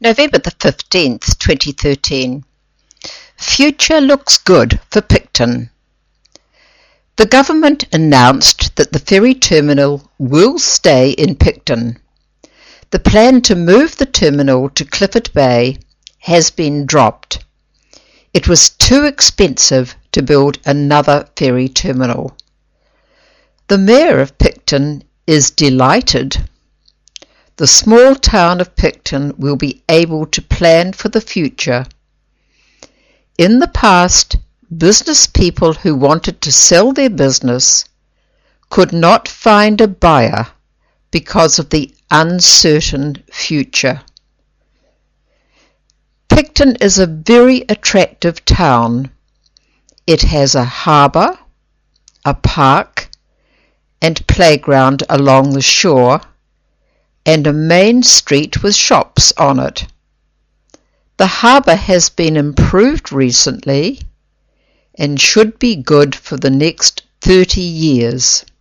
November the 15th, 2013. Future looks good for Picton. The government announced that the ferry terminal will stay in Picton. The plan to move the terminal to Clifford Bay has been dropped. It was too expensive to build another ferry terminal. The Mayor of Picton is delighted. The small town of Picton will be able to plan for the future. In the past, business people who wanted to sell their business could not find a buyer because of the uncertain future. Picton is a very attractive town. It has a harbour, a park and playground along the shore, and a main street with shops on it. The harbour has been improved recently and should be good for the next 30 years.